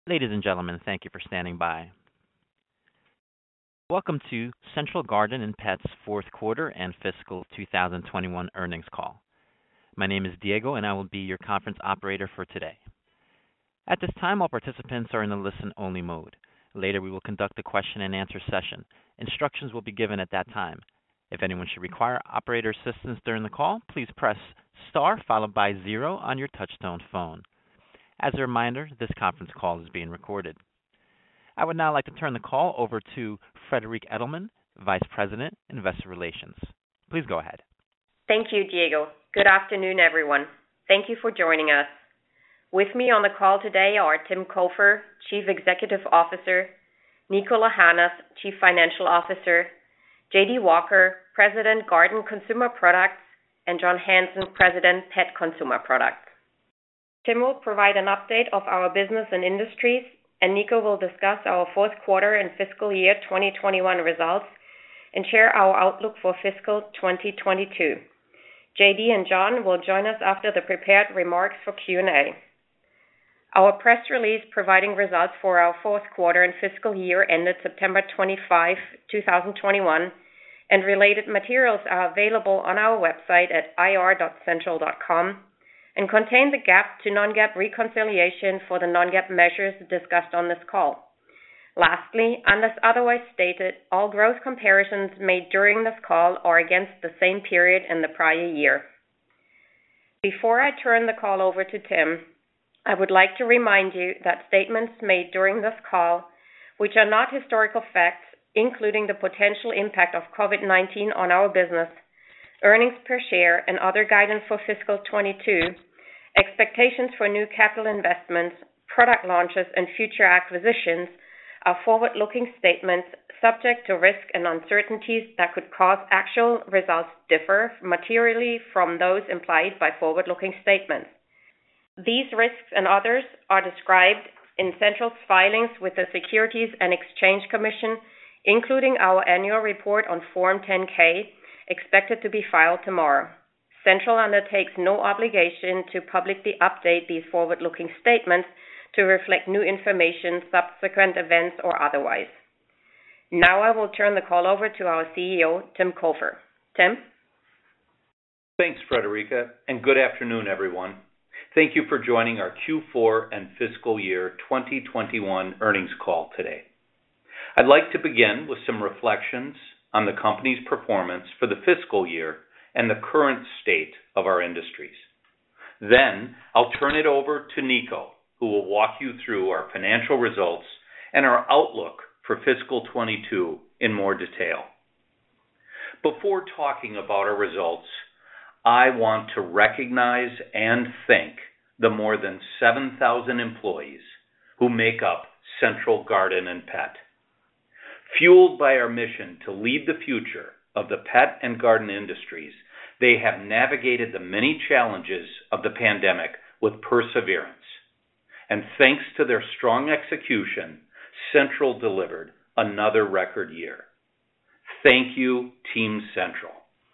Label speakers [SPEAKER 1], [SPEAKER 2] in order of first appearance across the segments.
[SPEAKER 1] Ladies and gentlemen, thank you for standing by. Welcome to Central Garden & Pet's fourth quarter and fiscal 2021 earnings call. My name is Diego, and I will be your conference operator for today. At this time, all participants are in a listen-only mode. Later, we will conduct a question-and-answer session. Instructions will be given at that time. If anyone should require operator assistance during the call, please press star followed by zero on your touchtone phone. As a reminder, this conference call is being recorded. I would now like to turn the call over to Friederike Edelmann, Vice President, Investor Relations. Please go ahead.
[SPEAKER 2] Thank you, Diego. Good afternoon, everyone. Thank you for joining us. With me on the call today are Tim Cofer, Chief Executive Officer, Niko Lahanas, Chief Financial Officer, J.D. Walker, President, Garden Consumer Products, and John Hanson, President, Pet Consumer Products. Tim will provide an update of our business and industries, and Niko will discuss our fourth quarter and fiscal year 2021 results and share our outlook for fiscal 2022. JD and John will join us after the prepared remarks for Q&A. Our press release providing results for our fourth quarter and fiscal year ended September 25, 2021, and related materials are available on our website at ir.central.com and contain the GAAP to non-GAAP reconciliation for the non-GAAP measures discussed on this call. Lastly, unless otherwise stated, all growth comparisons made during this call are against the same period in the prior year. Before I turn the call over to Tim, I would like to remind you that statements made during this call, which are not historical facts, including the potential impact of COVID-19 on our business, earnings per share, and other guidance for fiscal 22, expectations for new capital investments, product launches, and future acquisitions are forward-looking statements subject to risk and uncertainties that could cause actual results to differ materially from those implied by forward-looking statements. These risks and others are described in Central's filings with the Securities and Exchange Commission, including our annual report on Form 10-K, expected to be filed tomorrow. Central undertakes no obligation to publicly update these forward-looking statements to reflect new information, subsequent events, or otherwise. Now I will turn the call over to our CEO, Tim Cofer. Tim?
[SPEAKER 3] Thanks, Friederike, and good afternoon, everyone. Thank you for joining our Q4 and fiscal year 2021 earnings call today. I'd like to begin with some reflections on the company's performance for the fiscal year and the current state of our industries. Then I'll turn it over to Niko, who will walk you through our financial results and our outlook for fiscal 22 in more detail. Before talking about our results, I want to recognize and thank the more than 7,000 employees who make up Central Garden & Pet. Fueled by our mission to lead the future of the pet and garden industries, they have navigated the many challenges of the pandemic with perseverance. And thanks to their strong execution, Central delivered another record year. Thank you, Team Central.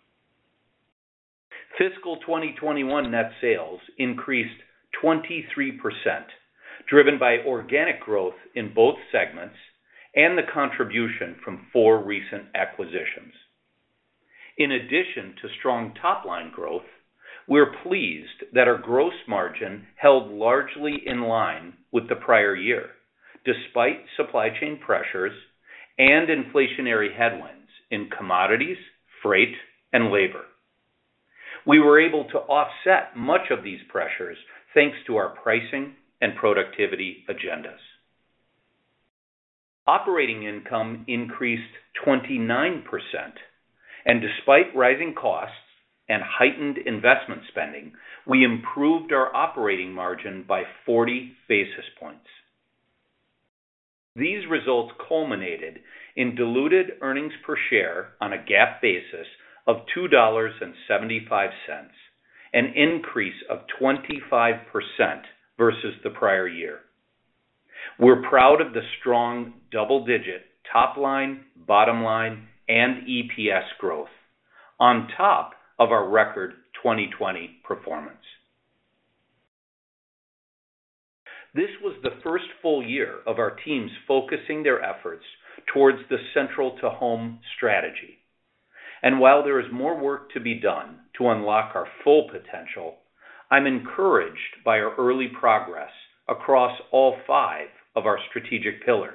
[SPEAKER 3] Fiscal 2021 net sales increased 23%, driven by organic growth in both segments and the contribution from 4 recent acquisitions. In addition to strong top-line growth, we're pleased that our gross margin held largely in line with the prior year, despite supply chain pressures and inflationary headwinds in commodities, freight, and labor. We were able to offset much of these pressures thanks to our pricing and productivity agendas. Operating income increased 29%, and despite rising costs and heightened investment spending, we improved our operating margin by 40 basis points. These results culminated in diluted earnings per share on a GAAP basis of $2.75, an increase of 25% versus the prior year. We're proud of the strong double-digit top line, bottom line, and EPS growth on top of our record 2020 performance. This was the first full year of our teams focusing their efforts towards the Central to Home strategy. And while there is more work to be done to unlock our full potential, I'm encouraged by our early progress across all 5 of our strategic pillars.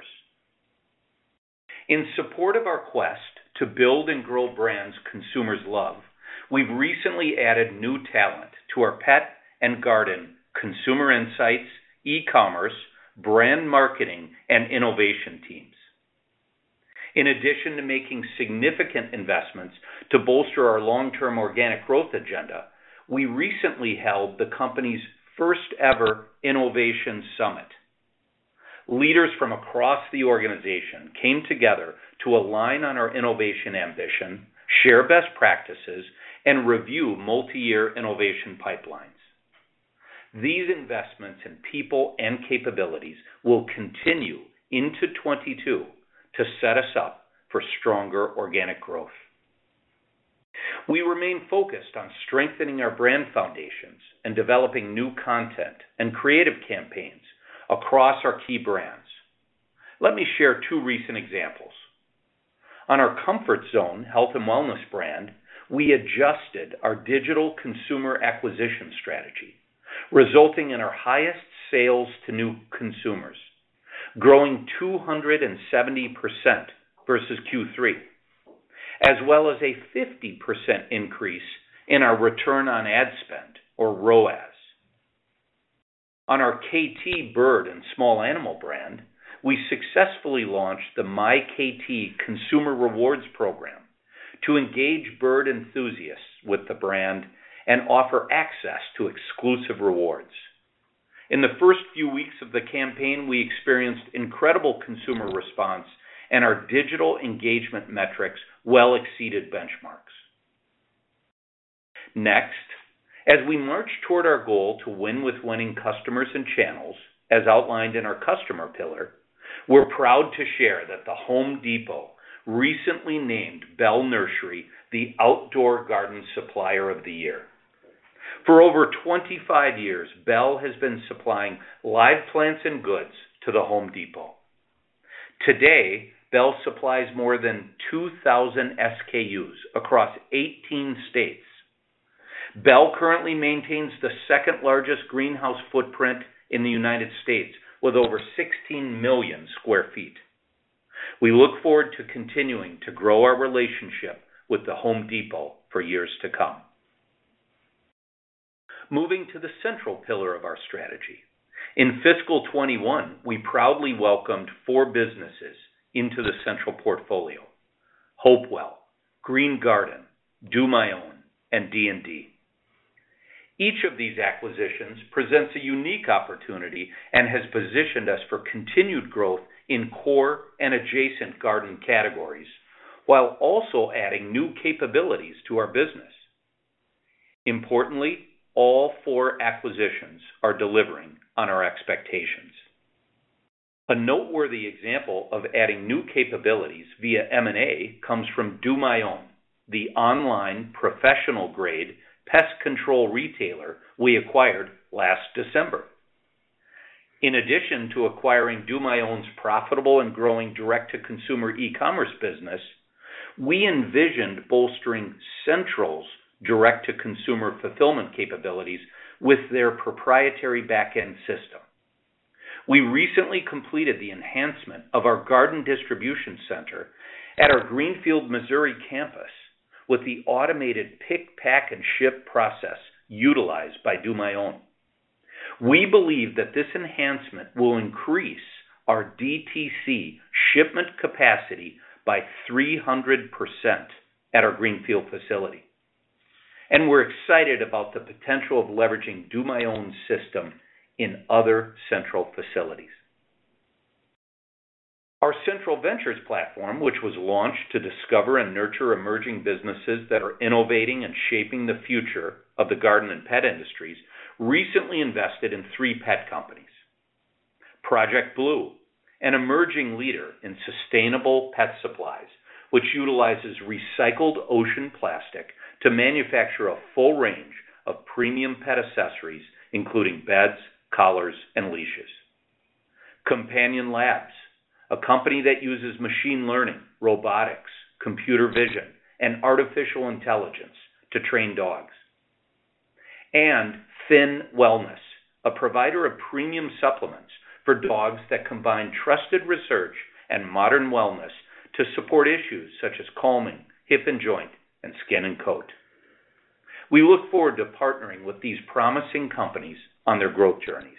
[SPEAKER 3] In support of our quest to build and grow brands consumers love, we've recently added new talent to our pet and garden consumer insights, e-commerce, brand marketing, and innovation teams. In addition to making significant investments to bolster our long-term organic growth agenda, we recently held the company's first ever Innovation Summit. Leaders from across the organization came together to align on our innovation ambition, share best practices, and review multi-year innovation pipelines. These investments in people and capabilities will continue into 22 to set us up for stronger organic growth. We remain focused on strengthening our brand foundations and developing new content and creative campaigns across our key brands. Let me share 2 recent examples. On our Comfort Zone health and wellness brand, we adjusted our digital consumer acquisition strategy, resulting in our highest sales to new consumers, growing 270% versus Q3, as well as a 50% increase in our return on ad spend, or ROAS. On our KT Bird and Small Animal brand, we successfully launched the MyKT Consumer Rewards Program to engage bird enthusiasts with the brand and offer access to exclusive rewards. In the first few weeks of the campaign, we experienced incredible consumer response, and our digital engagement metrics well exceeded benchmarks. Next, as we march toward our goal to win with winning customers and channels, as outlined in our customer pillar, we're proud to share that the Home Depot recently named Bell Nursery the Outdoor Garden Supplier of the Year. For over 25 years, Bell has been supplying live plants and goods to the Home Depot. Today, Bell supplies more than 2,000 SKUs across 18 states. Bell currently maintains the second largest greenhouse footprint in the United States, with over 16 million square feet. We look forward to continuing to grow our relationship with the Home Depot for years to come. Moving to the central pillar of our strategy. In fiscal 21, we proudly welcomed 4 businesses into the central portfolio: Hopewell, Green Garden, Do My Own, and D&D. Each of these acquisitions presents a unique opportunity and has positioned us for continued growth in core and adjacent garden categories, while also adding new capabilities to our business. Importantly, all 4 acquisitions are delivering on our expectations. A noteworthy example of adding new capabilities via M&A comes from Do My Own, the online professional-grade pest control retailer we acquired last December. In addition to acquiring Do My Own's profitable and growing direct-to-consumer e-commerce business, we envisioned bolstering Central's direct-to-consumer fulfillment capabilities with their proprietary back-end system. We recently completed the enhancement of our garden distribution center at our Greenfield, Missouri campus with the automated pick, pack, and ship process utilized by Do My Own. We believe that this enhancement will increase our DTC shipment capacity by 300% at our Greenfield facility. And we're excited about the potential of leveraging Do My Own system in other Central facilities. Our Central Ventures platform, which was launched to discover and nurture emerging businesses that are innovating and shaping the future of the garden and pet industries, recently invested in 3 pet companies. Project Blue, an emerging leader in sustainable pet supplies, which utilizes recycled ocean plastic to manufacture a full range of premium pet accessories, including beds, collars, and leashes. Companion Labs, a company that uses machine learning, robotics, computer vision, and artificial intelligence to train dogs. And Finn Wellness, a provider of premium supplements for dogs that combine trusted research and modern wellness to support issues such as calming, hip and joint, and skin and coat. We look forward to partnering with these promising companies on their growth journeys.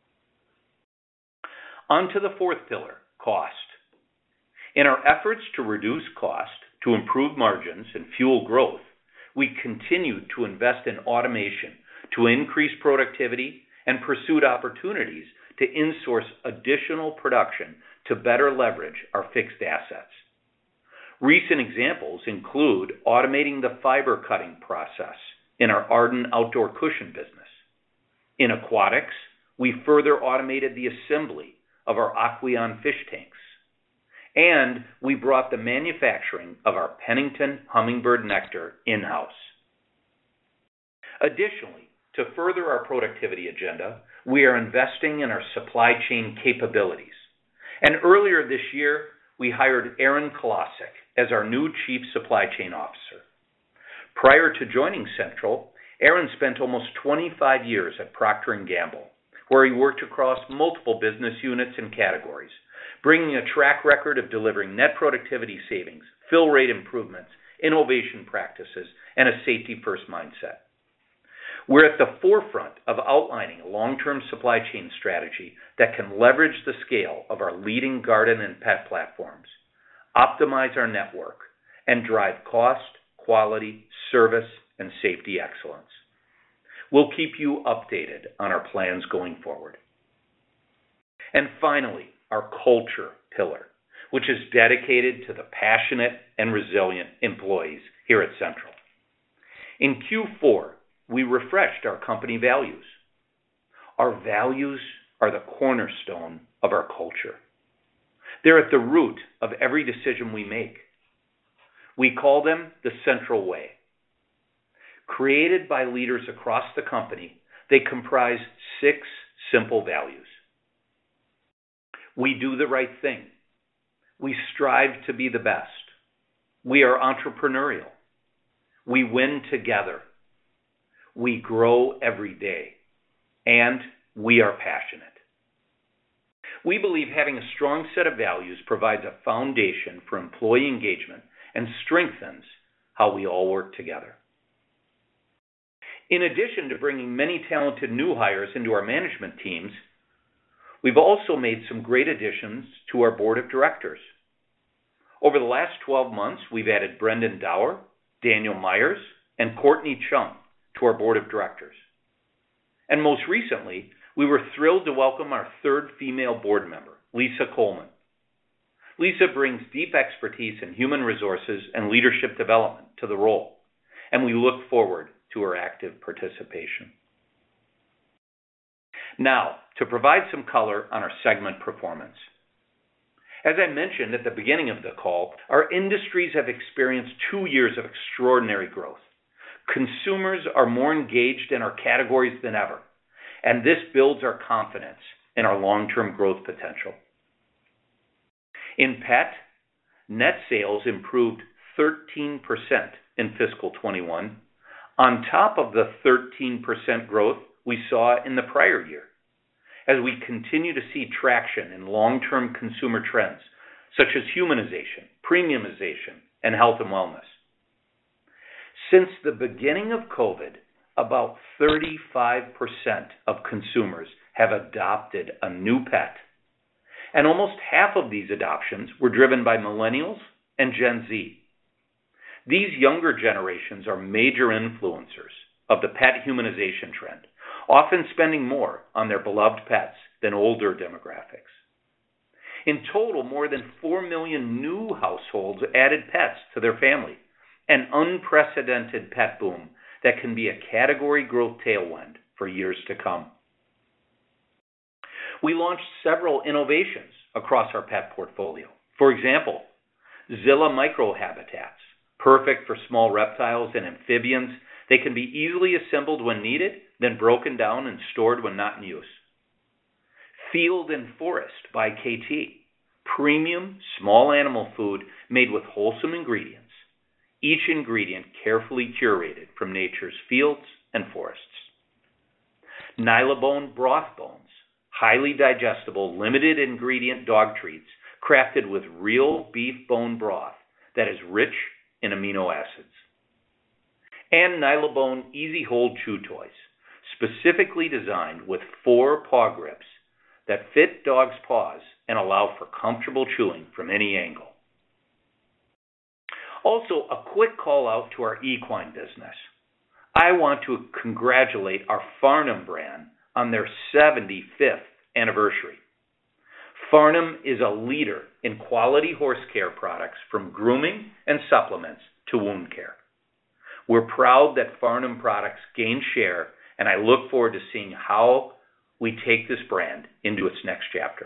[SPEAKER 3] On to the fourth pillar, cost. In our efforts to reduce cost, to improve margins, and fuel growth, we continued to invest in automation to increase productivity and pursued opportunities to insource additional production to better leverage our fixed assets. Recent examples include automating the fiber cutting process in our Arden outdoor cushion business. In aquatics, we further automated the assembly of our Aqueon fish tanks. And we brought the manufacturing of our Pennington hummingbird nectar in-house. Additionally, to further our productivity agenda, we are investing in our supply chain capabilities. And earlier this year, we hired Aaron Kolosik as our new Chief Supply Chain Officer. Prior to joining Central, Aaron spent almost 25 years at Procter & Gamble, where he worked across multiple business units and categories, bringing a track record of delivering net productivity savings, fill rate improvements, innovation practices, and a safety-first mindset. We're at the forefront of outlining a long-term supply chain strategy that can leverage the scale of our leading garden and pet platforms, optimize our network, and drive cost, quality, service, and safety excellence. We'll keep you updated on our plans going forward. And finally, our culture pillar, which is dedicated to the passionate and resilient employees here at Central. In Q4, we refreshed our company values. Our values are the cornerstone of our culture. They're at the root of every decision we make. We call them the Central Way. Created by leaders across the company, they comprise 6 simple values. We do the right thing. We strive to be the best. We are entrepreneurial. We win together. We grow every day. And we are passionate. We believe having a strong set of values provides a foundation for employee engagement and strengthens how we all work together. In addition to bringing many talented new hires into our management teams, we've also made some great additions to our board of directors. Over the last 12 months, we've added Brendan Dower, Daniel Myers, and Courtney Chung to our board of directors. And most recently, we were thrilled to welcome our 3rd female board member, Lisa Coleman. Lisa brings deep expertise in human resources and leadership development to the role, and we look forward to her active participation. Now, to provide some color on our segment performance. As I mentioned at the beginning of the call, our industries have experienced 2 years of extraordinary growth. Consumers are more engaged in our categories than ever, and this builds our confidence in our long-term growth potential. In pet, net sales improved 13% in fiscal 21, on top of the 13% growth we saw in the prior year, as we continue to see traction in long-term consumer trends, such as humanization, premiumization, and health and wellness. Since the beginning of COVID, about 35% of consumers have adopted a new pet, and almost half of these adoptions were driven by millennials and Gen Z. These younger generations are major influencers of the pet humanization trend, often spending more on their beloved pets than older demographics. In total, more than 4 million new households added pets to their family, an unprecedented pet boom that can be a category growth tailwind for years to come. We launched several innovations across our pet portfolio. For example, Zilla microhabitats, perfect for small reptiles and amphibians. They can be easily assembled when needed, then broken down and stored when not in use. Field and Forest by KT, premium small animal food made with wholesome ingredients, each ingredient carefully curated from nature's fields and forests. Nylabone broth bones, highly digestible, limited ingredient dog treats crafted with real beef bone broth that is rich in amino acids. And Nylabone Easy Hold Chew Toys, specifically designed with 4 paw grips that fit dogs' paws and allow for comfortable chewing from any angle. Also, a quick call out to our equine business. I want to congratulate our Farnam brand on their 75th anniversary. Farnam is a leader in quality horse care products from grooming and supplements to wound care. We're proud that Farnam products gain share, and I look forward to seeing how we take this brand into its next chapter.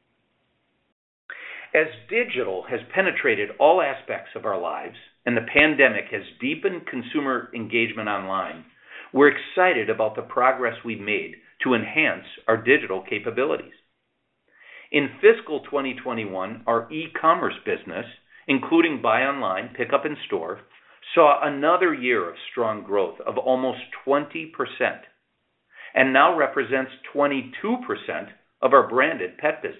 [SPEAKER 3] As digital has penetrated all aspects of our lives and the pandemic has deepened consumer engagement online, we're excited about the progress we've made to enhance our digital capabilities. In fiscal 2021, our e-commerce business, including buy online, pick up in store, saw another year of strong growth of almost 20% and now represents 22% of our branded pet business.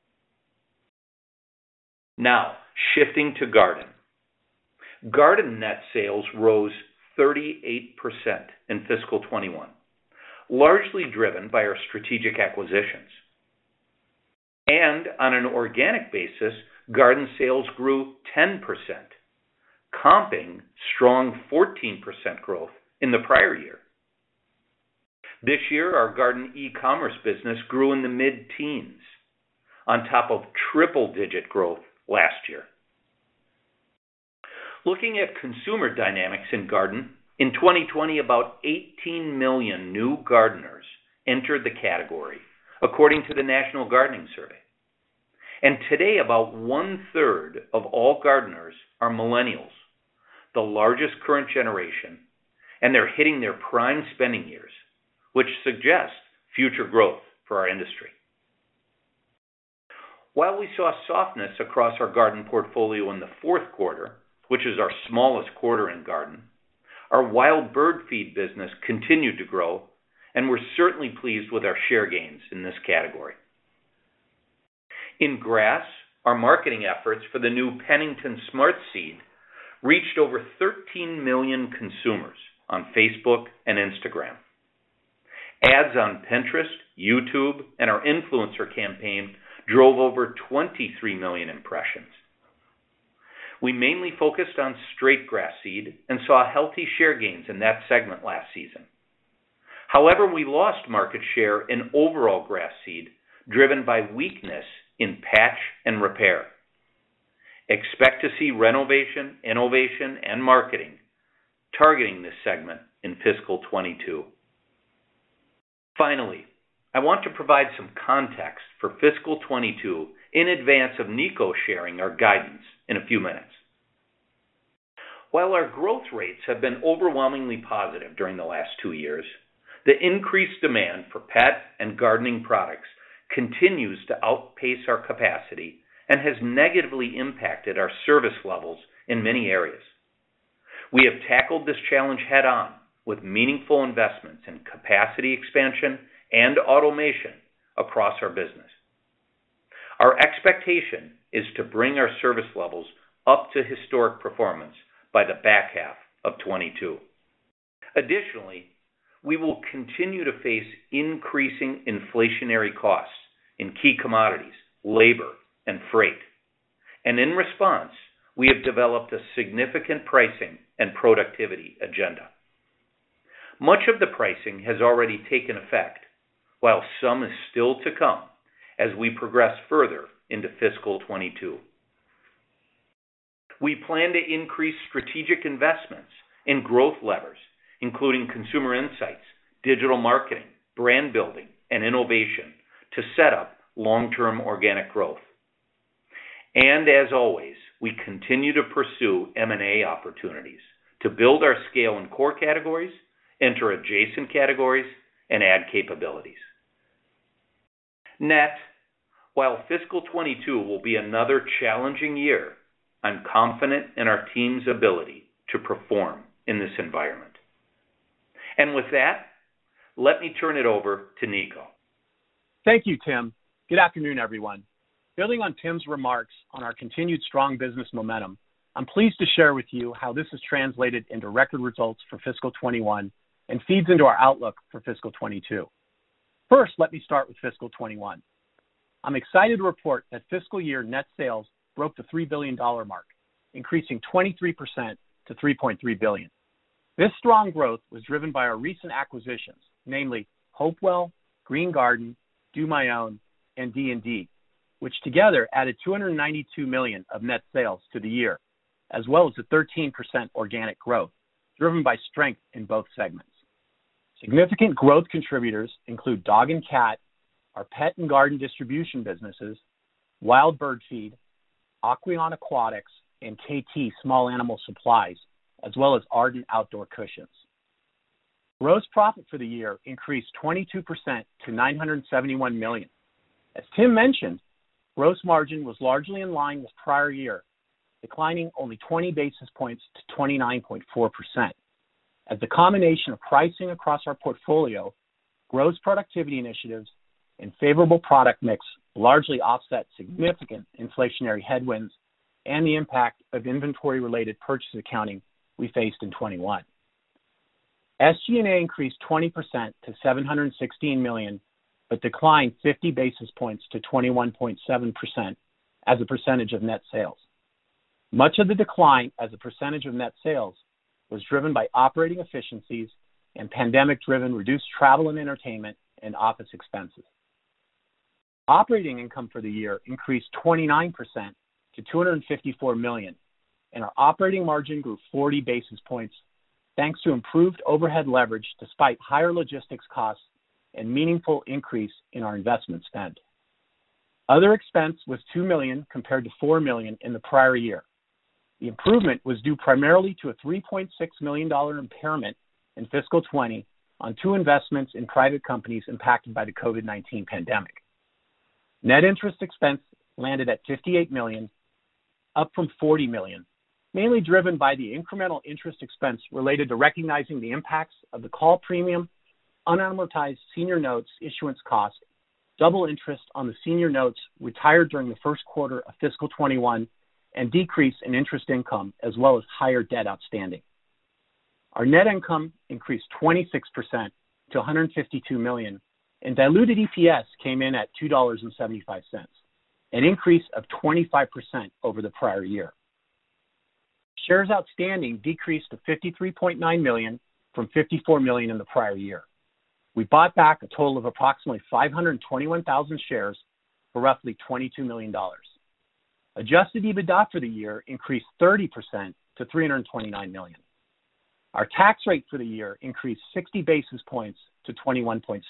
[SPEAKER 3] Now, shifting to garden. Garden net sales rose 38% in fiscal 21, largely driven by our strategic acquisitions. And on an organic basis, garden sales grew 10%, comping strong 14% growth in the prior year. This year, our garden e-commerce business grew in the mid-teens, on top of triple-digit growth last year. Looking at consumer dynamics in garden, in 2020, about 18 million new gardeners entered the category, according to the National Gardening Survey. And today, about 1/3 of all gardeners are millennials, the largest current generation, and they're hitting their prime spending years, which suggests future growth for our industry. While we saw softness across our garden portfolio in the fourth quarter, which is our smallest quarter in garden, our wild bird feed business continued to grow, and we're certainly pleased with our share gains in this category. In grass, our marketing efforts for the new Pennington Smart Seed reached over 13 million consumers on Facebook and Instagram. Ads on Pinterest, YouTube, and our influencer campaign drove over 23 million impressions. We mainly focused on straight grass seed and saw healthy share gains in that segment last season. However, we lost market share in overall grass seed, driven by weakness in patch and repair. Expect to see renovation, innovation, and marketing targeting this segment in fiscal 22. Finally, I want to provide some context for fiscal 22 in advance of Nico sharing our guidance in a few minutes. While our growth rates have been overwhelmingly positive during the last 2 years, the increased demand for pet and gardening products continues to outpace our capacity and has negatively impacted our service levels in many areas. We have tackled this challenge head on with meaningful investments in capacity expansion and automation across our business. Our expectation is to bring our service levels up to historic performance by the back half of 22. Additionally, we will continue to face increasing inflationary costs in key commodities, labor, and freight. And in response, we have developed a significant pricing and productivity agenda. Much of the pricing has already taken effect, while some is still to come as we progress further into fiscal 22. We plan to increase strategic investments in growth levers, including consumer insights, digital marketing, brand building, and innovation to set up long-term organic growth. And as always, we continue to pursue M&A opportunities to build our scale in core categories, enter adjacent categories, and add capabilities. Net, while fiscal 22 will be another challenging year, I'm confident in our team's ability to perform in this environment. And with that, let me turn it over to Nico.
[SPEAKER 4] Thank you, Tim. Good afternoon, everyone. Building on Tim's remarks on our continued strong business momentum, I'm pleased to share with you how this has translated into record results for fiscal 21 and feeds into our outlook for fiscal 22. First, let me start with fiscal 21. I'm excited to report that fiscal year net sales broke the $3 billion mark, increasing 23% to $3.3 billion. This strong growth was driven by our recent acquisitions, namely Hopewell, Green Garden, Do My Own, and D&D, which together added $292 million of net sales to the year, as well as a 13% organic growth, driven by strength in both segments. Significant growth contributors include Dog and Cat, our pet and garden distribution businesses, Wild Bird Feed, Aqueon Aquatics, and KT Small Animal Supplies, as well as Arden Outdoor Cushions. Gross profit for the year increased 22% to $971 million. As Tim mentioned, gross margin was largely in line with prior year, declining only 20 basis points to 29.4%. As the combination of pricing across our portfolio, gross productivity initiatives, and favorable product mix largely offset significant inflationary headwinds and the impact of inventory-related purchase accounting we faced in 21. SG&A increased 20% to $716 million, but declined 50 basis points to 21.7% as a percentage of net sales. Much of the decline as a percentage of net sales was driven by operating efficiencies and pandemic-driven reduced travel and entertainment and office expenses. Operating income for the year increased 29% to $254 million, and our operating margin grew 40 basis points thanks to improved overhead leverage despite higher logistics costs and meaningful increase in our investment spend. Other expense was $2 million compared to $4 million in the prior year. The improvement was due primarily to a $3.6 million impairment in fiscal 20 on two investments in private companies impacted by the COVID-19 pandemic. Net interest expense landed at $58 million, up from $40 million, mainly driven by the incremental interest expense related to recognizing the impacts of the call premium, unamortized senior notes issuance cost, double interest on the senior notes retired during the first quarter of fiscal 21, and decrease in interest income, as well as higher debt outstanding. Our net income increased 26% to $152 million, and diluted EPS came in at $2.75, an increase of 25% over the prior year. Shares outstanding decreased to 53.9 million from 54 million in the prior year. We bought back a total of approximately 521,000 shares for roughly $22 million. Adjusted EBITDA for the year increased 30% to $329 million. Our tax rate for the year increased 60 basis points to 21.6%.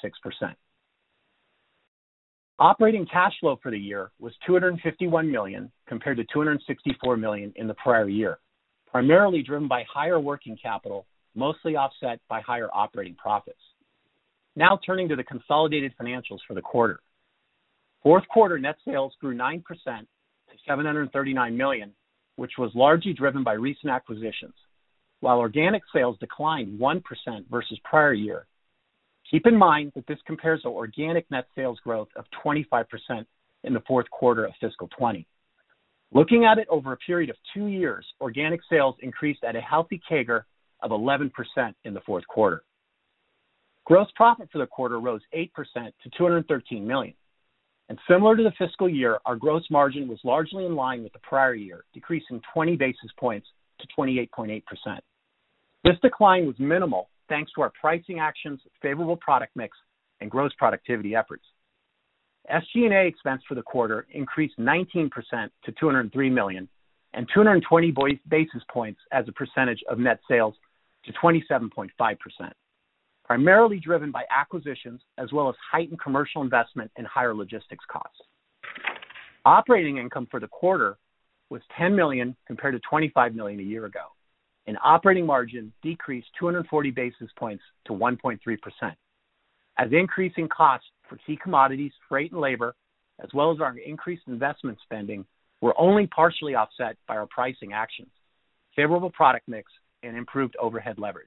[SPEAKER 4] Operating cash flow for the year was $251 million compared to $264 million in the prior year, primarily driven by higher working capital, mostly offset by higher operating profits. Now turning to the consolidated financials for the quarter. Fourth quarter net sales grew 9% to $739 million, which was largely driven by recent acquisitions, while organic sales declined 1% versus prior year. Keep in mind that this compares to organic net sales growth of 25% in the fourth quarter of fiscal 20. Looking at it over a period of 2 years, organic sales increased at a healthy CAGR of 11% in the fourth quarter. Gross profit for the quarter rose 8% to $213 million. And similar to the fiscal year, our gross margin was largely in line with the prior year, decreasing 20 basis points to 28.8%. This decline was minimal thanks to our pricing actions, favorable product mix, and gross productivity efforts. SG&A expense for the quarter increased 19% to $203 million and 220 basis points as a percentage of net sales to 27.5%, primarily driven by acquisitions as well as heightened commercial investment and higher logistics costs. Operating income for the quarter was $10 million compared to $25 million a year ago, and operating margin decreased 240 basis points to 1.3%, as increasing costs for key commodities, freight, and labor, as well as our increased investment spending, were only partially offset by our pricing actions, favorable product mix, and improved overhead leverage.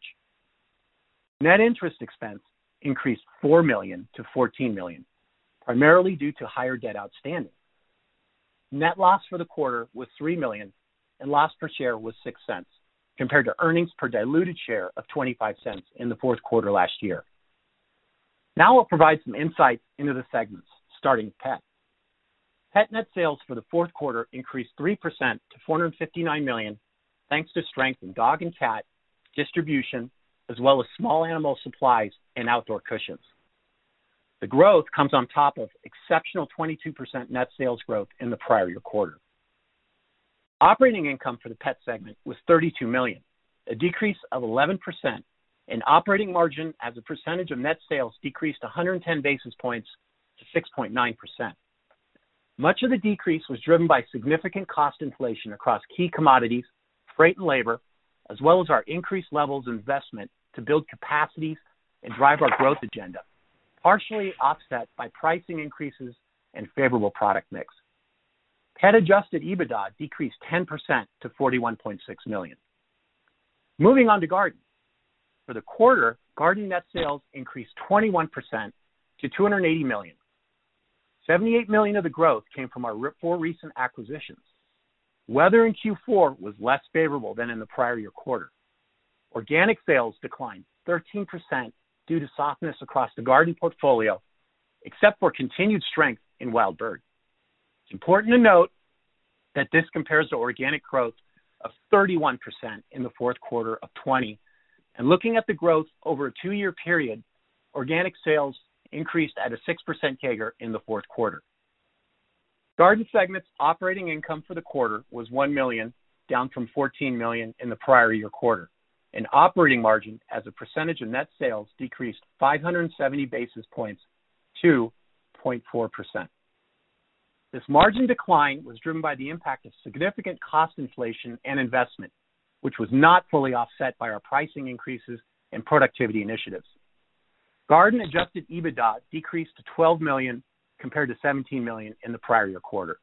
[SPEAKER 4] Net interest expense increased $4 million to $14 million, primarily due to higher debt outstanding. Net loss for the quarter was $3 million, and loss per share was 6 cents, compared to earnings per diluted share of 25 cents in the fourth quarter last year. Now I'll provide some insights into the segments, starting with Pet. Pet net sales for the fourth quarter increased 3% to $459 million, thanks to strength in dog and cat, distribution, as well as small animal supplies and outdoor cushions. The growth comes on top of exceptional 22% net sales growth in the prior year quarter. Operating income for the Pet segment was $32 million, a decrease of 11%, and operating margin as a percentage of net sales decreased 110 basis points to 6.9%. Much of the decrease was driven by significant cost inflation across key commodities, freight and labor, as well as our increased levels of investment to build capacities and drive our growth agenda, partially offset by pricing increases and favorable product mix. Pet adjusted EBITDA decreased 10% to $41.6 million. Moving on to Garden. For the quarter, Garden net sales increased 21% to $280 million. $78 million of the growth came from our 4 recent acquisitions. Weather in Q4 was less favorable than in the prior year quarter. Organic sales declined 13% due to softness across the Garden portfolio, except for continued strength in wild bird. It's important to note that this compares to organic growth of 31% in the fourth quarter of 2020. And looking at the growth over a 2-year period, organic sales increased at a 6% CAGR in the fourth quarter. Garden segment's operating income for the quarter was $1 million, down from $14 million in the prior year quarter. And operating margin as a percentage of net sales decreased 570 basis points to 0.4%. This margin decline was driven by the impact of significant cost inflation and investment, which was not fully offset by our pricing increases and productivity initiatives. Garden adjusted EBITDA decreased to $12 million compared to $17 million in the prior year quarter.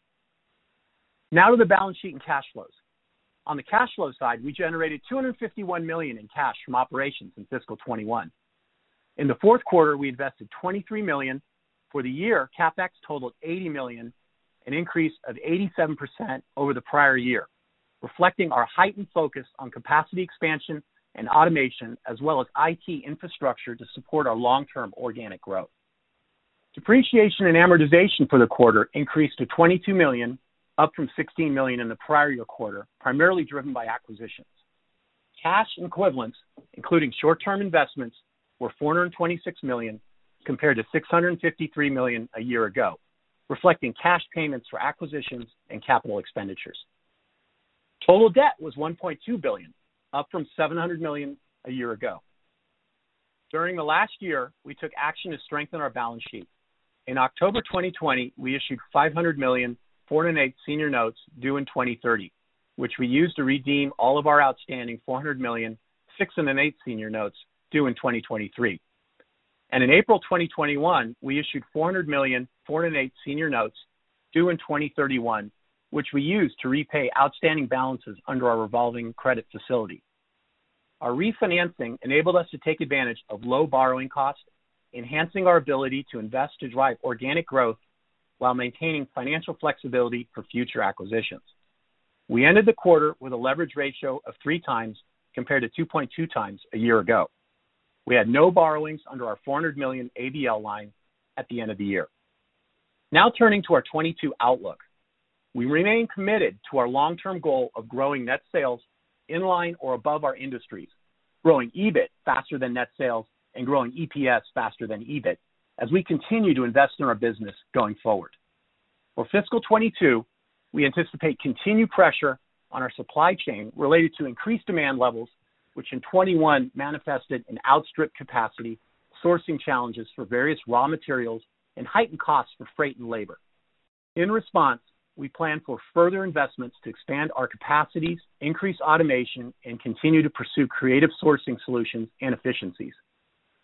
[SPEAKER 4] Now to the balance sheet and cash flows. On the cash flow side, we generated $251 million in cash from operations in fiscal 21. In the fourth quarter, we invested $23 million. For the year, CapEx totaled $80 million, an increase of 87% over the prior year, reflecting our heightened focus on capacity expansion and automation, as well as IT infrastructure to support our long-term organic growth. Depreciation and amortization for the quarter increased to $22 million, up from $16 million in the prior year quarter, primarily driven by acquisitions. Cash equivalents, including short-term investments, were $426 million compared to $653 million a year ago, reflecting cash payments for acquisitions and capital expenditures. Total debt was $1.2 billion, up from $700 million a year ago. During the last year, we took action to strengthen our balance sheet. In October 2020, we issued $500 million 4.125% senior notes due in 2030, which we used to redeem all of our outstanding $400 million 6.125% senior notes due in 2023. And in April 2021, we issued $400 million 4.125% senior notes due in 2031, which we used to repay outstanding balances under our revolving credit facility. Our refinancing enabled us to take advantage of low borrowing costs, enhancing our ability to invest to drive organic growth while maintaining financial flexibility for future acquisitions. We ended the quarter with a leverage ratio of 3 times compared to 2.2 times a year ago. We had no borrowings under our $400 million ABL line at the end of the year. Now turning to our 22 outlook. We remain committed to our long-term goal of growing net sales in line or above our industries, growing EBIT faster than net sales, and growing EPS faster than EBIT as we continue to invest in our business going forward. For fiscal 22, we anticipate continued pressure on our supply chain related to increased demand levels, which in 21 manifested in outstripped capacity, sourcing challenges for various raw materials, and heightened costs for freight and labor. In response, we plan for further investments to expand our capacities, increase automation, and continue to pursue creative sourcing solutions and efficiencies.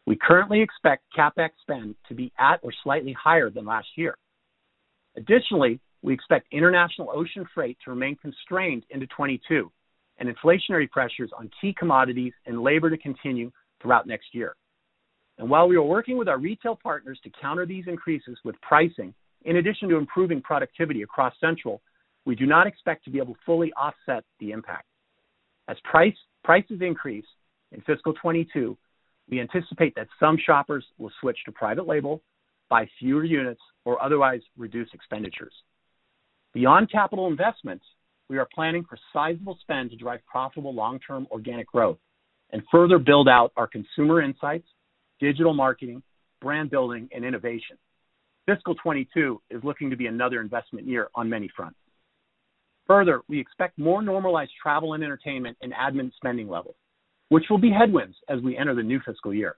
[SPEAKER 4] We currently expect CapEx spend to be at or slightly higher than last year. Additionally, we expect international ocean freight to remain constrained into 22 and inflationary pressures on key commodities and labor to continue throughout next year. And while we are working with our retail partners to counter these increases with pricing, in addition to improving productivity across Central, we do not expect to be able to fully offset the impact. As prices increase in fiscal 22, we anticipate that some shoppers will switch to private label, buy fewer units, or otherwise reduce expenditures. Beyond capital investments, we are planning for sizable spend to drive profitable long-term organic growth and further build out our consumer insights, digital marketing, brand building, and innovation. Fiscal 22 is looking to be another investment year on many fronts. Further, we expect more normalized travel and entertainment and admin spending levels, which will be headwinds as we enter the new fiscal year.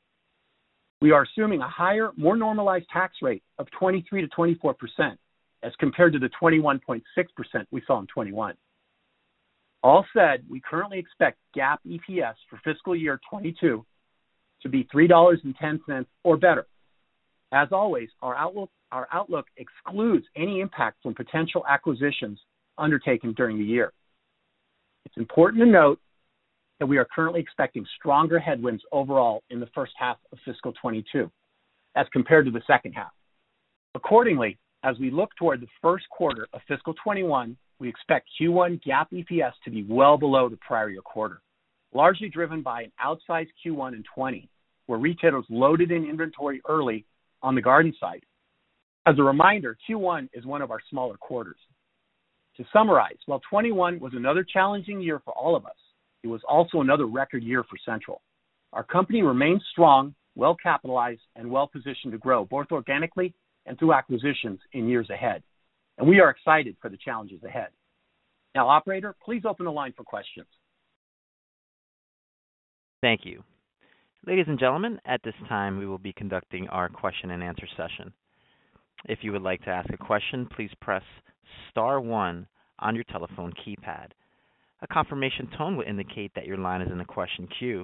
[SPEAKER 4] We are assuming a higher, more normalized tax rate of 23 to 24% as compared to the 21.6% we saw in 21. All said, we currently expect GAAP EPS for fiscal year 22 to be $3.10 or better. As always, our outlook excludes any impact from potential acquisitions undertaken during the year. It's important to note that we are currently expecting stronger headwinds overall in the first half of fiscal 22 as compared to the second half. Accordingly, as we look toward the first quarter of fiscal 21, we expect Q1 GAAP EPS to be well below the prior year quarter, largely driven by an outsized Q1 in 20, where retailers loaded in inventory early on the garden side. As a reminder, Q1 is one of our smaller quarters. To summarize, while 21 was another challenging year for all of us, it was also another record year for Central. Our company remains strong, well-capitalized, and well-positioned to grow, both organically and through acquisitions in years ahead. And we are excited for the challenges ahead. Now, operator, please open the line for questions.
[SPEAKER 1] Thank you. Ladies and gentlemen, at this time, we will be conducting our question and answer session. If you would like to ask a question, please press star one on your telephone keypad. A confirmation tone will indicate that your line is in the question queue.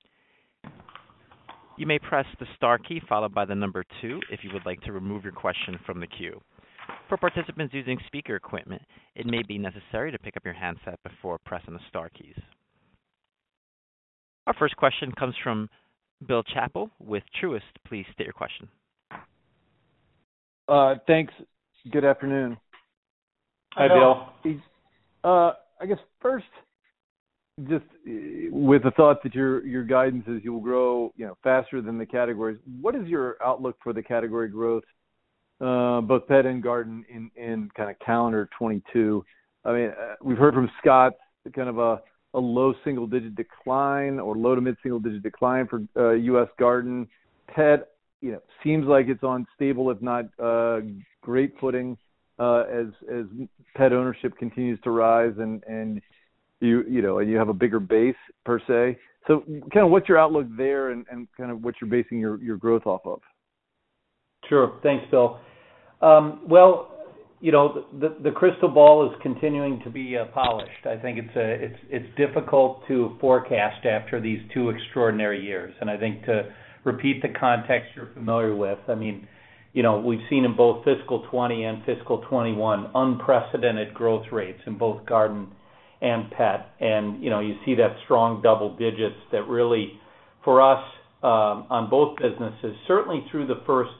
[SPEAKER 1] You may press the star key followed by the number 2 if you would like to remove your question from the queue. For participants using speaker equipment, it may be necessary to pick up your handset before pressing the star keys. Our first question comes from Bill Chappell with Truist. Please state your question.
[SPEAKER 5] Thanks. Good afternoon.
[SPEAKER 3] Hi, Bill.
[SPEAKER 5] I guess first, just with the thought that your guidance is you will grow, faster than the categories. What is your outlook for the category growth, both pet and garden in kind of calendar 22? I mean, we've heard from Scott kind of a low single-digit decline or low to mid-single-digit decline for U.S. garden. Pet, seems like it's on stable, if not great footing, as pet ownership continues to rise and you have a bigger base per se. So kind of what's your outlook there and kind of what you're basing your growth off of?
[SPEAKER 3] Sure. Thanks, Bill. Well, the crystal ball is continuing to be polished. I think it's difficult to forecast after these two extraordinary years. And I think to repeat the context you're familiar with, I mean, we've seen in both fiscal 20 and fiscal 21 unprecedented growth rates in both garden and pet. And, you see that strong double digits that really, for us, on both businesses, certainly through the first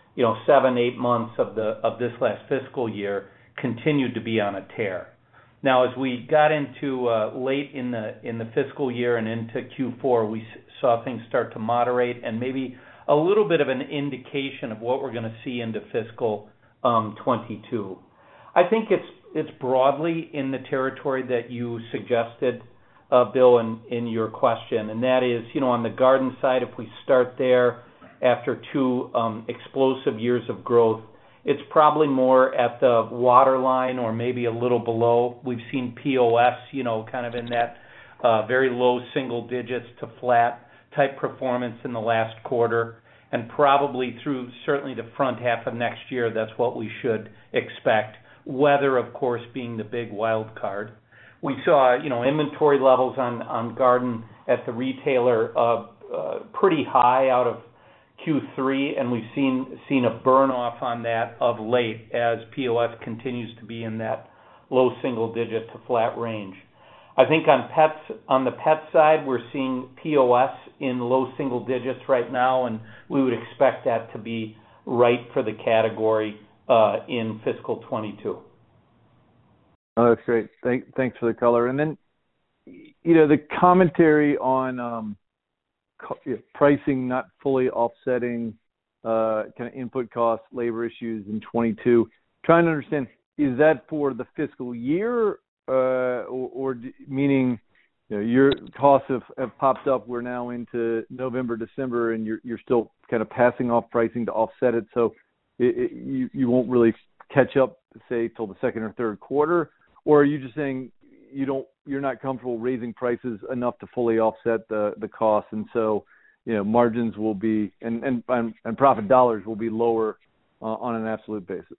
[SPEAKER 3] 7-8 months of this last fiscal year, continued to be on a tear. Now, as we got into late in the fiscal year and into Q4, we saw things start to moderate and maybe a little bit of an indication of what we're going to see into fiscal 22. I think it's broadly in the territory that you suggested, Bill, in your question, and that is, on the garden side, if we start there after two explosive years of growth, it's probably more at the waterline or maybe a little below. We've seen POS, kind of in that very low single digits to flat type performance in the last quarter, and probably through certainly the front half of next year, that's what we should expect. Weather, of course, being the big wild card. We saw, inventory levels on garden at the retailer pretty high out of Q3, and we've seen a burn off on that of late as POS continues to be in that low single digit to flat range. I think on the pet side, we're seeing POS in low single digits right now, and we would expect that to be right for the category in fiscal 22.
[SPEAKER 5] Oh, that's great. Thanks for the color. And then, the commentary on pricing not fully offsetting kind of input costs, labor issues in 22. Trying to understand, is that for the fiscal year, or meaning your costs have popped up? We're now into November, December, and you're still kind of passing off pricing to offset it, so you won't really catch up, say, till the second or third quarter, or are you just saying you're not comfortable raising prices enough to fully offset the costs, and so margins will be and profit dollars will be lower on an absolute basis?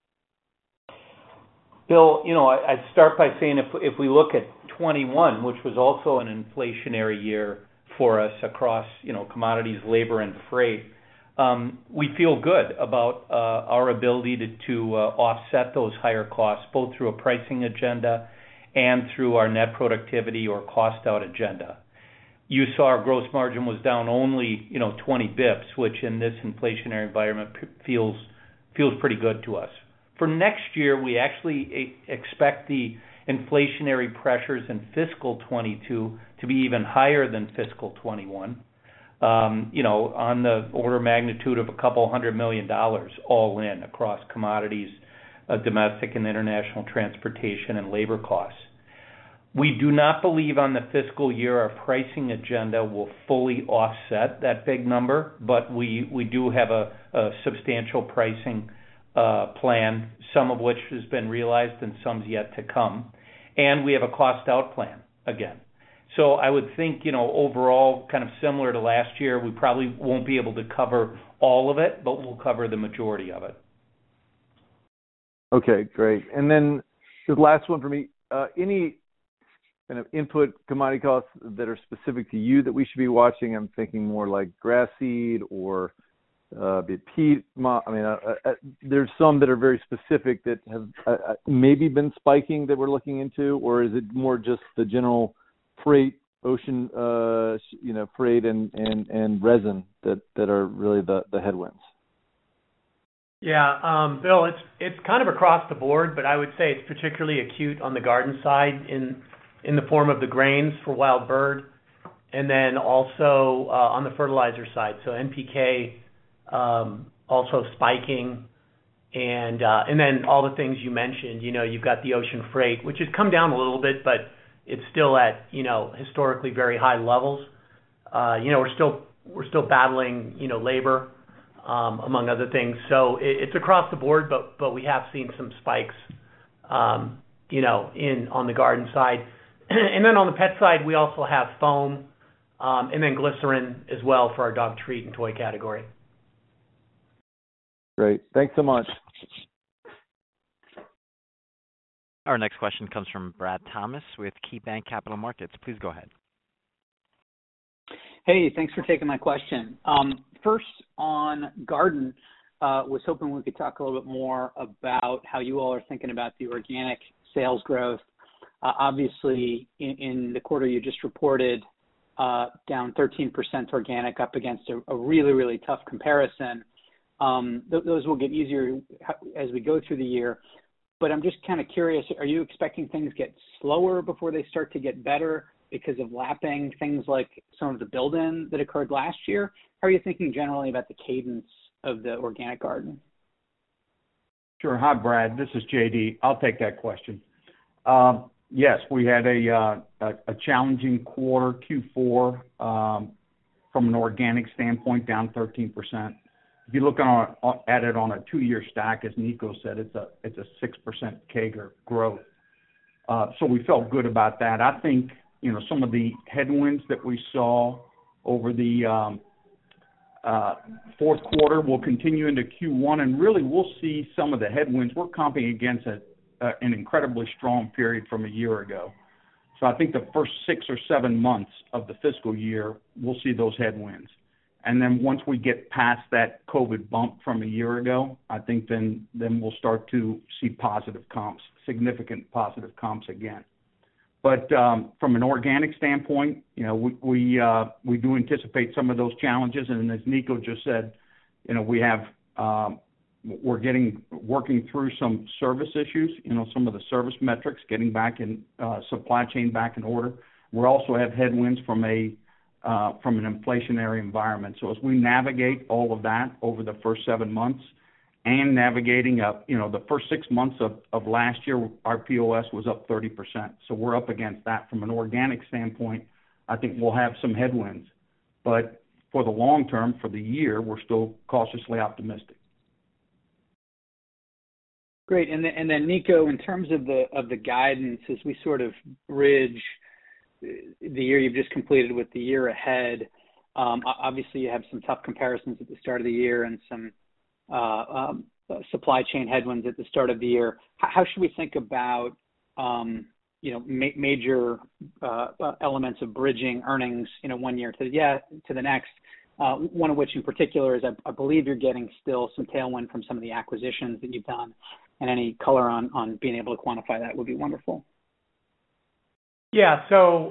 [SPEAKER 3] Bill, I'd start by saying if we look at 21, which was also an inflationary year for us across commodities, labor, and freight, we feel good about our ability to offset those higher costs, both through a pricing agenda and through our net productivity or cost out agenda. You saw our gross margin was down only 20 bips, which in this inflationary environment feels pretty good to us. For next year, we actually expect the inflationary pressures in fiscal 22 to be even higher than fiscal 21. On the order of magnitude of $200 million all in across commodities, domestic and international transportation, and labor costs. We do not believe on the fiscal year our pricing agenda will fully offset that big number, but we do have a substantial pricing plan, some of which has been realized and some's yet to come. And we have a cost out plan again. So I would think, overall, kind of similar to last year, we probably won't be able to cover all of it, but we'll cover the majority of it.
[SPEAKER 5] Okay, great. And then the last one for me, any kind of input commodity costs that are specific to you that we should be watching? I'm thinking more like grass seed or peat. There's some that are very specific that have maybe been spiking that we're looking into, or is it more just the general freight, ocean, freight and resin that are really the headwinds?
[SPEAKER 4] Yeah, Bill, it's kind of across the board, but I would say it's particularly acute on the garden side in the form of the grains for wild bird, and then also on the fertilizer side. So NPK also spiking, and then all the things you mentioned. You've got the ocean freight, which has come down a little bit, but it's still at historically very high levels. We're still battling labor, among other things. So it's across the board, but we have seen some spikes on the garden side. And then on the pet side, we also have foam and then glycerin as well for our dog treat and toy category.
[SPEAKER 5] Great. Thanks so much.
[SPEAKER 1] Our next question comes from Brad Thomas with KeyBanc Capital Markets. Please go ahead.
[SPEAKER 6] Hey, thanks for taking my question. First, on garden, was hoping we could talk a little bit more about how you all are thinking about the organic sales growth. Obviously, in the quarter you just reported, down 13% organic up against a really, really tough comparison. Those will get easier as we go through the year. But I'm just kind of curious, are you expecting things get slower before they start to get better because of lapping things like some of the build-in that occurred last year? How are you thinking generally about the cadence of the organic garden?
[SPEAKER 7] Sure. Hi, Brad. This is JD. I'll take that question. Yes, we had a challenging quarter, Q4, from an organic standpoint, down 13%. If you look at it on a 2-year stack, as Nico said, it's a 6% CAGR growth. So we felt good about that. I think some of the headwinds that we saw over the fourth quarter will continue into Q1, and really we'll see some of the headwinds. We're comping against an incredibly strong period from a year ago. So I think the first 6 or 7 months of the fiscal year, we'll see those headwinds. And then once we get past that COVID bump from a year ago, I think then we'll start to see positive comps, significant positive comps again. But from an organic standpoint, you know, we do anticipate some of those challenges. And as Nico just said, you know, we're working through some service issues, you know, some of the service metrics, getting back in supply chain back in order. We also have headwinds from an inflationary environment. So as we navigate all of that over the first 7 months and navigating you know, the first 6 months of last year, our POS was up 30%. So we're up against that. From an organic standpoint, I think we'll have some headwinds. But for the long term, for the year, we're still cautiously optimistic.
[SPEAKER 6] Great. And then Nico, in terms of the guidance, as we sort of bridge the year you've just completed with the year ahead, obviously you have some tough comparisons at the start of the year and some supply chain headwinds at the start of the year. How should we think about you know, major elements of bridging earnings, you know, one year to the next? One of which in particular is I believe you're getting still some tailwind from some of the acquisitions that you've done, and any color on being able to quantify that would be wonderful.
[SPEAKER 8] Yeah, so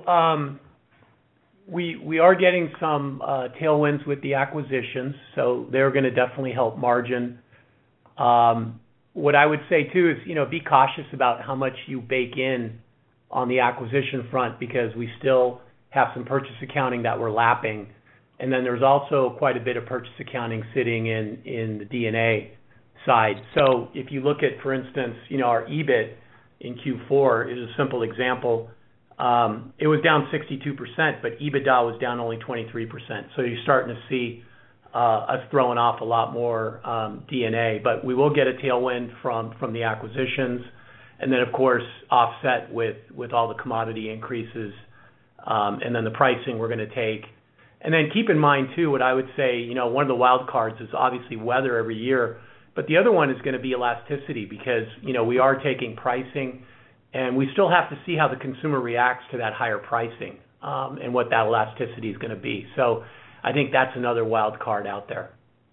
[SPEAKER 8] we are getting some tailwinds with the acquisitions, so they're going to definitely help margin. What I would say too is, you know, be cautious about how much you bake in on the acquisition front, because we still have some purchase accounting that we're lapping, and then there's also quite a bit of purchase accounting sitting in the D&A side. So if you look at, for instance, you know, our EBIT in Q4 is a simple example. It was down 62%, but EBITDA was down only 23%. So you're starting to see us throwing off a lot more D&A, but we will get a tailwind from the acquisitions, and then of course offset with all the commodity increases, and then the pricing we're going to take. And then keep in mind too, what I would say, you know, one of the wild cards is obviously weather every year, but the other one is going to be elasticity, because, you know, we are taking pricing, and we still have to see how the consumer reacts to that higher pricing, and what that elasticity is going to be. So I think that's another wild card out there.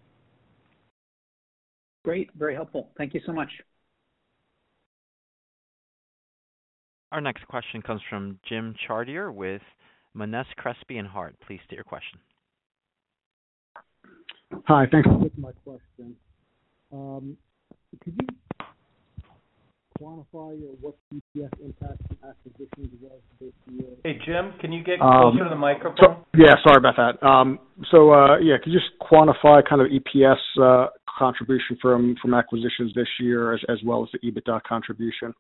[SPEAKER 6] Great. Very helpful. Thank you so much.
[SPEAKER 1] Our next question comes from Jim Chartier with Monness, Crespi and Hart. Please state your question.
[SPEAKER 9] Hi, thanks for taking my question. Could you quantify what EPS impact from acquisitions was this year?
[SPEAKER 3] Hey, Jim, can you get closer to the microphone?
[SPEAKER 9] Yeah, sorry about that. Could you just quantify kind of EPS contribution from acquisitions this year as well as the EBITDA contribution?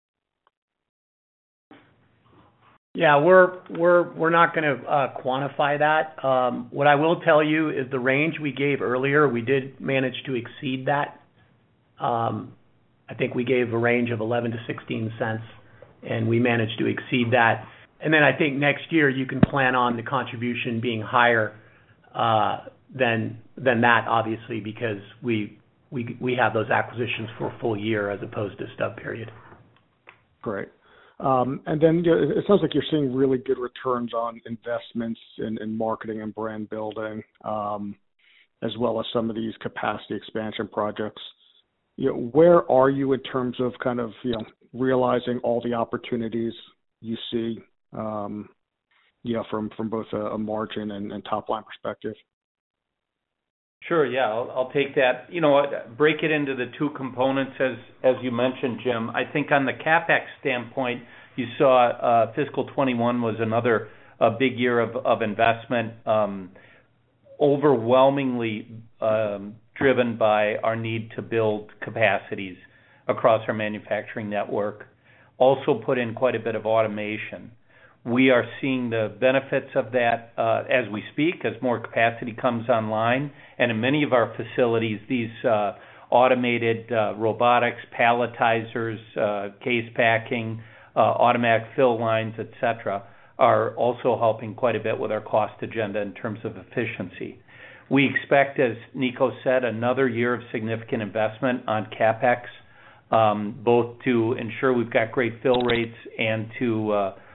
[SPEAKER 8] Yeah, we're not going to quantify that. What I will tell you is the range we gave earlier, we did manage to exceed that. I think we gave a range of 11 to 16 cents, and we managed to exceed that. And then I think next year you can plan on the contribution being higher than that, obviously, because we have those acquisitions for a full year as opposed to stub period.
[SPEAKER 9] Great. And then it sounds like you're seeing really good returns on investments in marketing and brand building, as well as some of these capacity expansion projects. You know, where are you in terms of kind of, you know, realizing all the opportunities you see, you know, from both a margin and top line perspective?
[SPEAKER 3] Sure, yeah, I'll take that. You know what, break it into the two components as you mentioned, Jim. I think on the CapEx standpoint, you saw fiscal 21 was another big year of investment, overwhelmingly driven by our need to build capacities across our manufacturing network. Also put in quite a bit of automation. We are seeing the benefits of that as we speak, as more capacity comes online. And in many of our facilities, these automated robotics, palletizers, case packing, automatic fill lines, etc., are also helping quite a bit with our cost agenda in terms of efficiency. We expect, as Nico said, another year of significant investment on CapEx, both to ensure we've got great fill rates and to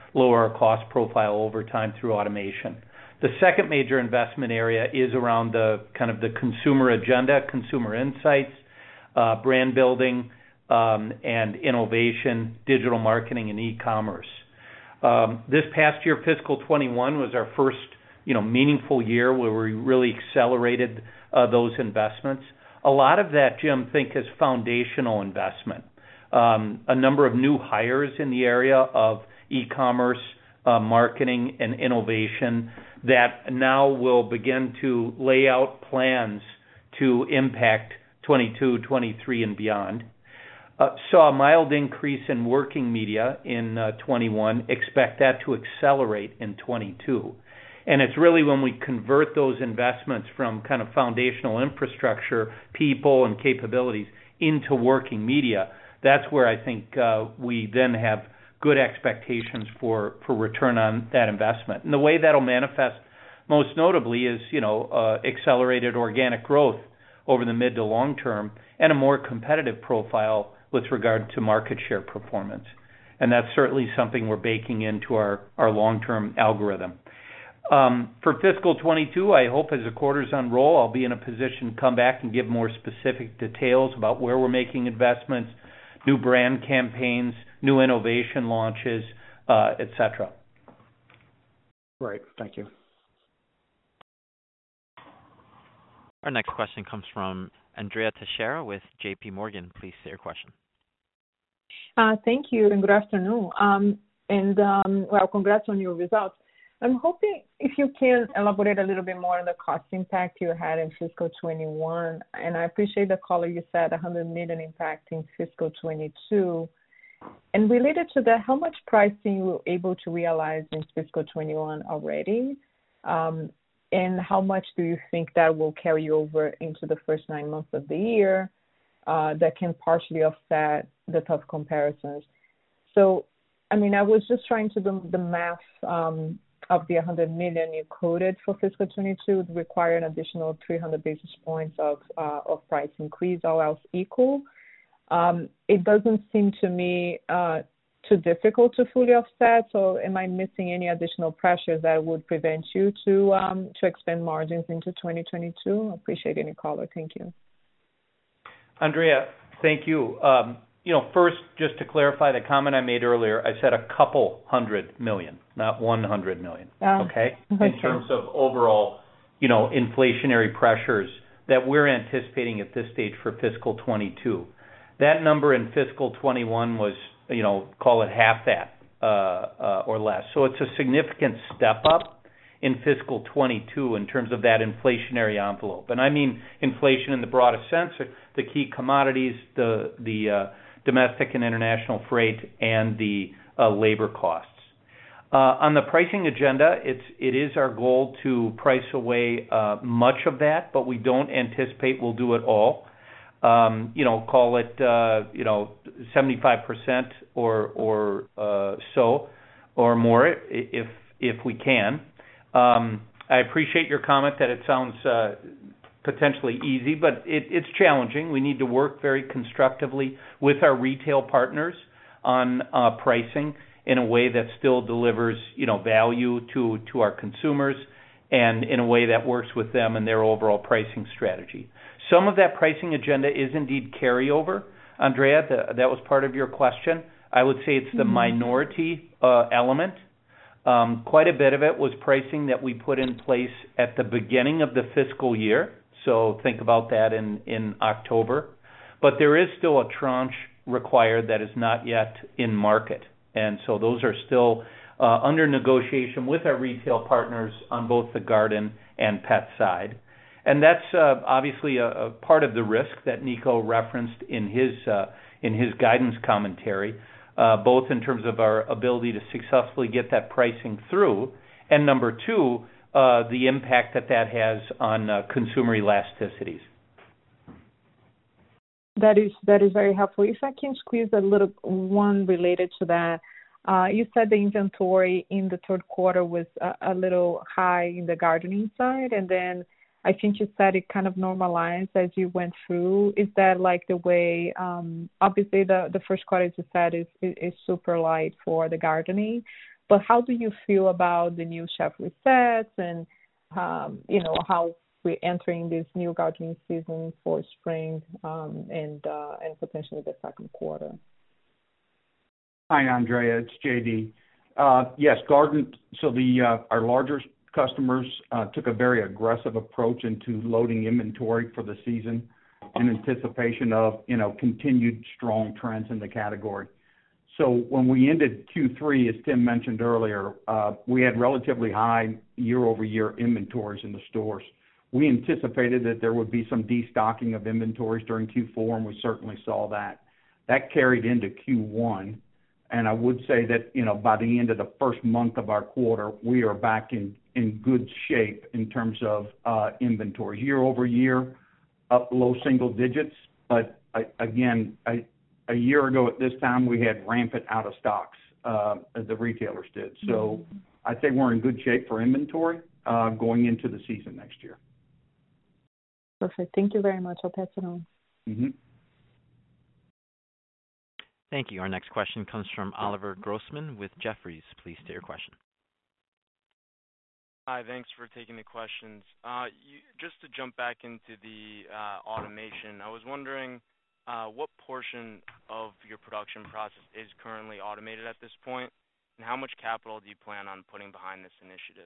[SPEAKER 3] lower our cost profile over time through automation. The second major investment area is around the kind of the consumer agenda, consumer insights, brand building, and innovation, digital marketing, and e-commerce. This past year, fiscal 21, was our first, meaningful year where we really accelerated those investments. A lot of that, Jim, think is foundational investment. A number of new hires in the area of e-commerce, marketing, and innovation that now will begin to lay out plans to impact 22, 23, and beyond. Saw a mild increase in working media in 21, expect that to accelerate in 22. And it's really when we convert those investments from kind of foundational infrastructure, people, and capabilities into working media, that's where I think we then have good expectations for return on that investment. And the way that'll manifest most notably is, accelerated organic growth over the mid to long term and a more competitive profile with regard to market share performance. And that's certainly something we're baking into our long-term algorithm. For fiscal 22, I hope as the quarters unroll, I'll be in a position to come back and give more specific details about where we're making investments, new brand campaigns, new innovation launches, et cetera.
[SPEAKER 9] Right. Thank you.
[SPEAKER 1] Our next question comes from Andrea Teixeira with J.P. Morgan. Please state your question.
[SPEAKER 10] Thank you, and good afternoon. Congrats on your results. I'm hoping if you can elaborate a little bit more on the cost impact you had in fiscal 21, and I appreciate the color you said, $100 million impact in fiscal 22. And related to that, how much pricing you were able to realize in fiscal 21 already? And how much do you think that will carry over into the first 9 months of the year that can partially offset the tough comparisons? So, I was just trying to do the math of the $100 million you quoted for fiscal 22 would require an additional 300 basis points of price increase, all else equal. It doesn't seem to me too difficult to fully offset. So am I missing any additional pressures that would prevent you to expand margins into 2022? I appreciate any color. Thank you.
[SPEAKER 3] Andrea, thank you. First, just to clarify the comment I made earlier, I said a couple $100 million, not $100 million. Okay? In terms of overall, inflationary pressures that we're anticipating at this stage for fiscal 22. That number in fiscal 21 was, call it half that or less. So it's a significant step up in fiscal 22 in terms of that inflationary envelope. And I mean inflation in the broadest sense, the key commodities, the domestic and international freight, and the labor costs. On the pricing agenda, it is our goal to price away much of that, but we don't anticipate we'll do it all. Call it 75% or so or more if we can. I appreciate your comment that it sounds potentially easy, but it's challenging. We need to work very constructively with our retail partners on pricing in a way that still delivers, value to our consumers and in a way that works with them and their overall pricing strategy. Some of that pricing agenda is indeed carryover. Andrea, that was part of your question. I would say it's the minority element. Quite a bit of it was pricing that we put in place at the beginning of the fiscal year. So think about that in October. But there is still a tranche required that is not yet in market. And so those are still under negotiation with our retail partners on both the garden and pet side. And that's obviously a part of the risk that Nico referenced in his guidance commentary, both in terms of our ability to successfully get that pricing through, and number two, the impact that has on consumer elasticities.
[SPEAKER 10] That is very helpful. If I can squeeze a little one related to that, you said the inventory in the third quarter was a little high in the gardening side, and then I think you said it kind of normalized as you went through. Is that like the way? Obviously, the first quarter, as you said, is super light for the gardening. But how do you feel about the new shelf resets and, how we're entering this new gardening season for spring and potentially the second quarter?
[SPEAKER 7] Hi, Andrea. It's JD. Yes, garden. So our larger customers took a very aggressive approach into loading inventory for the season in anticipation of, continued strong trends in the category. So when we ended Q3, as Tim mentioned earlier, we had relatively high year-over-year inventories in the stores. We anticipated that there would be some destocking of inventories during Q4, and we certainly saw that. That carried into Q1, and I would say that, by the end of the first month of our quarter, we are back in good shape in terms of inventory. Year-over-year, up low single digits, but a year ago at this time, we had rampant out of stocks, as the retailers did. So I'd say we're in good shape for inventory going into the season next year.
[SPEAKER 10] Perfect. Thank you very much. I'll pass it on.
[SPEAKER 7] Mm-hmm.
[SPEAKER 1] Thank you. Our next question comes from Oliver Grossman with Jefferies. Please state your question.
[SPEAKER 11] Hi, thanks for taking the questions. Just to jump back into the automation, I was wondering what portion of your production process is currently automated at this point, and how much capital do you plan on putting behind this initiative?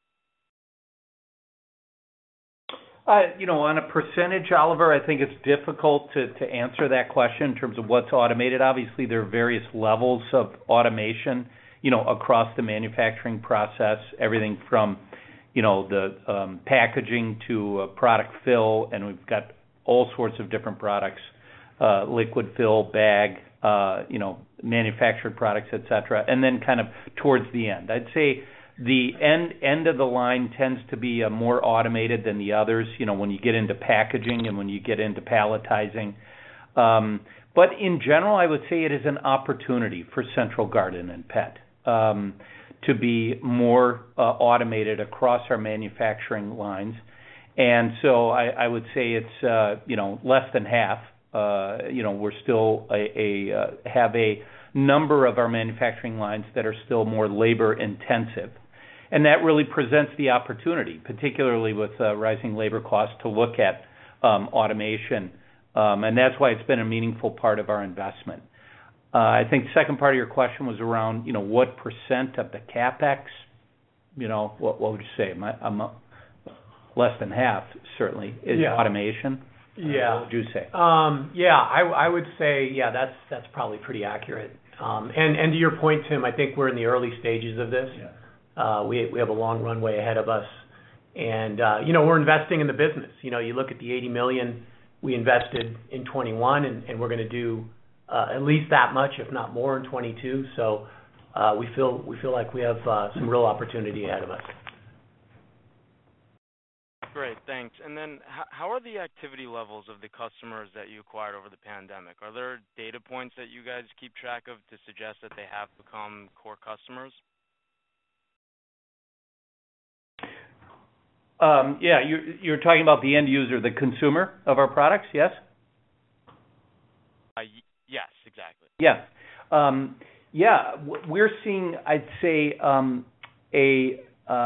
[SPEAKER 3] On a percentage, Oliver, I think it's difficult to answer that question in terms of what's automated. Obviously, there are various levels of automation, across the manufacturing process, everything from, the packaging to product fill, and we've got all sorts of different products, liquid fill, bag, manufactured products, et cetera, and then kind of towards the end. I'd say the end of the line tends to be more automated than the others, when you get into packaging and when you get into palletizing. But in general, I would say it is an opportunity for Central Garden and Pet to be more automated across our manufacturing lines. And so I would say it's, less than half. We're still have a number of our manufacturing lines that are still more labor intensive. And that really presents the opportunity, particularly with rising labor costs, to look at automation. And that's why it's been a meaningful part of our investment. I think the second part of your question was around, what percent of the CapEx, what would you say? I'm less than half, certainly, is automation.
[SPEAKER 8] Yeah.
[SPEAKER 3] What would you say?
[SPEAKER 8] I would say, that's probably pretty accurate. And to your point, Tim, I think we're in the early stages of this.
[SPEAKER 3] Yeah.
[SPEAKER 8] We have a long runway ahead of us, and we're investing in the business. You look at the $80 million we invested in 21, and we're going to do at least that much, if not more, in 22. So we feel like we have some real opportunity ahead of us.
[SPEAKER 11] Great, thanks. And then how are the activity levels of the customers that you acquired over the pandemic? Are there data points that you guys keep track of to suggest that they have become core customers?
[SPEAKER 3] You're talking about the end user, the consumer of our products, yes?
[SPEAKER 11] Yes, exactly.
[SPEAKER 3] Yeah. We're seeing, I'd say, a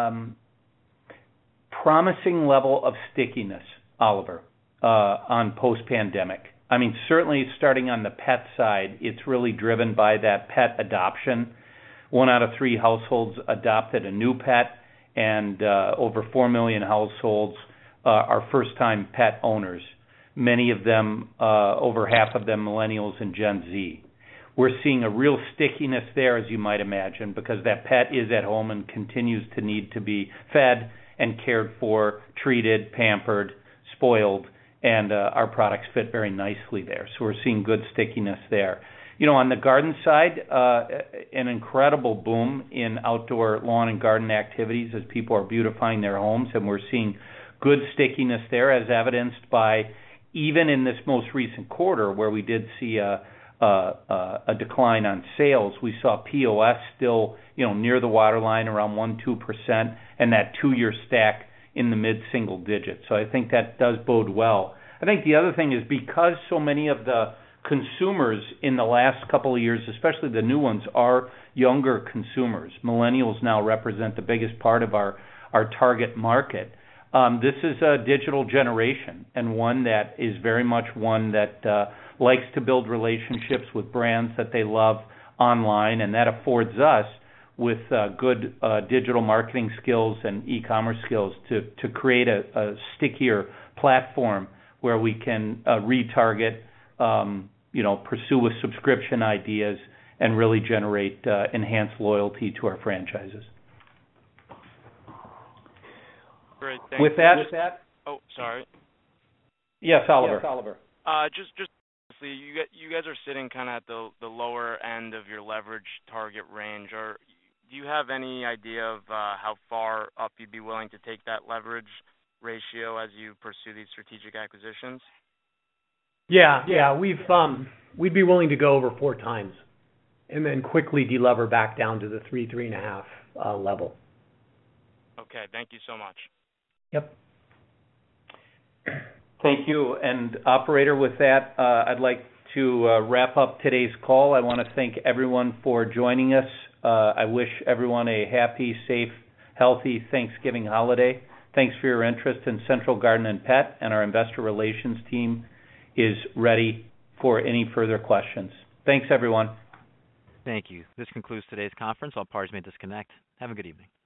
[SPEAKER 3] promising level of stickiness, Oliver, on post-pandemic. I mean, certainly starting on the pet side, it's really driven by that pet adoption. 1 out of 3 households adopted a new pet, and over 4 million households are first-time pet owners. Many of them, over half of them, millennials and Gen Z. We're seeing a real stickiness there, as you might imagine, because that pet is at home and continues to need to be fed and cared for, treated, pampered, spoiled, and our products fit very nicely there. So we're seeing good stickiness there. On the garden side, an incredible boom in outdoor lawn and garden activities as people are beautifying their homes, and we're seeing good stickiness there, as evidenced by even in this most recent quarter where we did see a decline on sales. We saw POS still, near the waterline, around 1-2%, and that 2-year stack in the mid-single digits. So I think that does bode well. I think the other thing is because so many of the consumers in the last couple of years, especially the new ones, are younger consumers. Millennials now represent the biggest part of our target market. This is a digital generation, and one that is very much one that likes to build relationships with brands that they love online, and that affords us with good digital marketing skills and e-commerce skills to create a stickier platform where we can retarget, pursue with subscription ideas and really generate enhanced loyalty to our franchises.
[SPEAKER 11] Great. Thanks.
[SPEAKER 3] With that.
[SPEAKER 11] Oh, sorry.
[SPEAKER 3] Yes, Oliver.
[SPEAKER 11] Just you guys are sitting kind of at the lower end of your leverage target range. Or do you have any idea of how far up you'd be willing to take that leverage ratio as you pursue these strategic acquisitions?
[SPEAKER 8] Yeah. We'd be willing to go over 4 times, and then quickly delever back down to the 3.5 level.
[SPEAKER 11] Okay. Thank you so much.
[SPEAKER 8] Yep.
[SPEAKER 3] Thank you. And operator, with that, I'd like to wrap up today's call. I want to thank everyone for joining us. I wish everyone a happy, safe, healthy Thanksgiving holiday. Thanks for your interest in Central Garden & Pet, and our investor relations team is ready for any further questions. Thanks, everyone.
[SPEAKER 1] Thank you. This concludes today's conference. All parties may disconnect. Have a good evening.